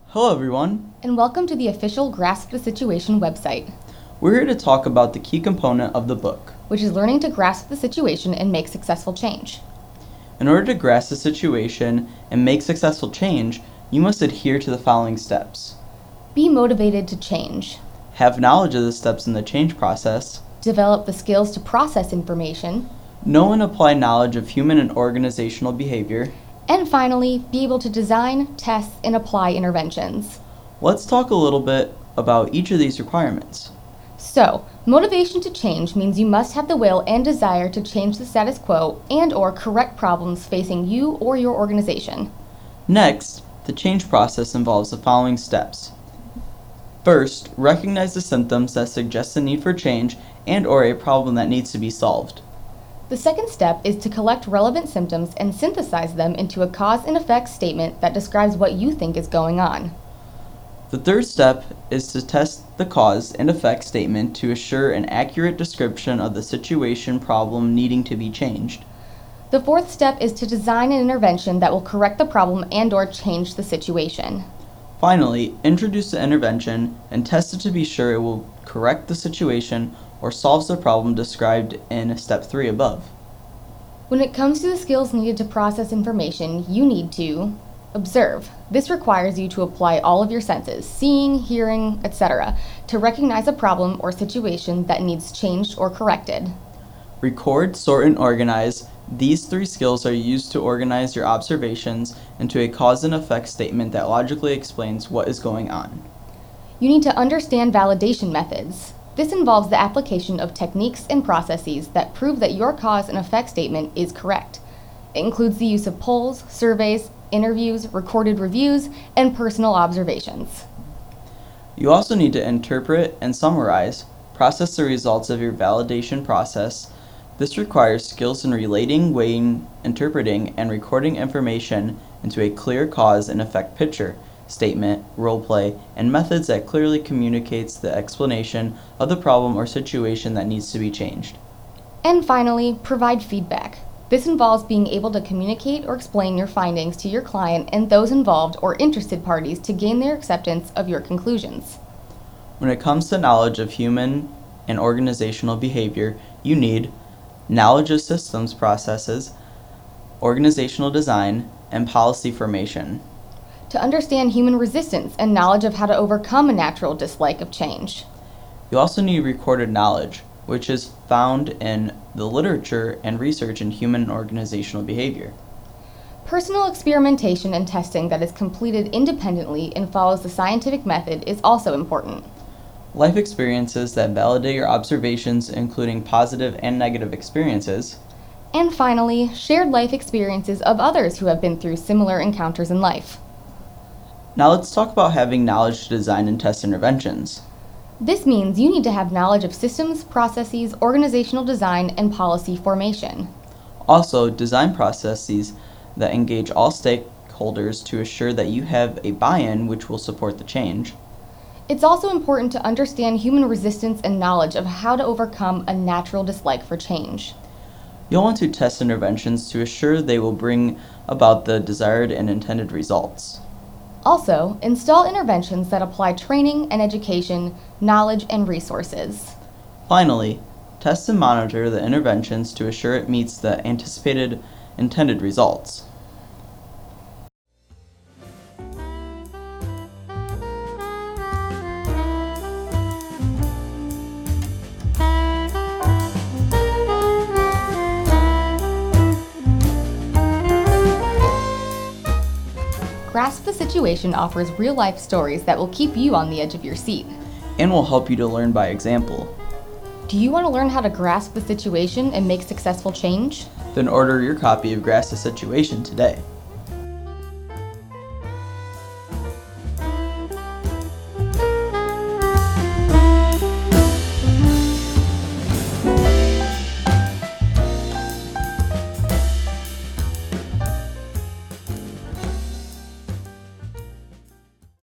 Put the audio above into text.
Hello everyone, And welcome to the official Grasp the Situation website, we're here to talk about the key component of the book. which is learning to grasp the situation and make successful change. In order to grasp the situation and make successful change, you must adhere to the following steps. Be motivated to change. Have knowledge of the steps in the change process. Develop the skills to process information. Know and apply knowledge of human and organizational behavior. And finally, be able to design, test, and apply interventions. Let's talk a little bit about each of these requirements. So, motivation to change means you must have the will and desire to change the status quo and/or correct problems facing you or your organization. Next, the change process involves the following steps. First, recognize the symptoms that suggest the need for change and/or a problem that needs to be solved. The second step is to collect relevant symptoms and synthesize them into a cause and effect statement that describes what you think is going on. The third step is to test the cause and effect statement to assure an accurate description of the situation problem needing to be changed. The fourth step is to design an intervention that will correct the problem and/or change the situation. Finally, introduce the intervention and test it to be sure it will correct the situation or solves the problem described in step 3 above. When it comes to the skills needed to process information, you need to observe. This requires you to apply all of your senses, seeing, hearing, etc., to recognize a problem or situation that needs changed or corrected. Record, sort, and organize. These 3 skills are used to organize your observations into a cause and effect statement that logically explains what is going on. You need to understand validation methods. This involves the application of techniques and processes that prove that your cause and effect statement is correct. It includes the use of polls, surveys, interviews, recorded reviews, and personal observations. You also need to interpret and summarize, process the results of your validation process. This requires skills in relating, weighing, interpreting, and recording information into a clear cause and effect picture, statement, role play, and methods that clearly communicates the explanation of the problem or situation that needs to be changed. And finally, provide feedback. This involves being able to communicate or explain your findings to your client and those involved or interested parties to gain their acceptance of your conclusions. When it comes to knowledge of human and organizational behavior, you need knowledge of systems processes, organizational design, and policy formation. To understand human resistance and knowledge of how to overcome a natural dislike of change. You also need recorded knowledge, which is found in the literature and research in human and organizational behavior. Personal experimentation and testing that is completed independently and follows the scientific method is also important. Life experiences that validate your observations, including positive and negative experiences. And finally, shared life experiences of others who have been through similar encounters in life. Now let's talk about having knowledge to design and test interventions. This means you need to have knowledge of systems, processes, organizational design, and policy formation. Also, design processes that engage all stakeholders to assure that you have a buy-in which will support the change. It's also important to understand human resistance and knowledge of how to overcome a natural dislike for change. You'll want to test interventions to assure they will bring about the desired and intended results. Also, install interventions that apply training and education, knowledge, and resources. Finally, test and monitor the interventions to assure it meets the anticipated intended results. Grasp the Situation offers real-life stories that will keep you on the edge of your seat. And will help you to learn by example. Do you want to learn how to grasp the situation and make successful change? Then order your copy of Grasp the Situation today.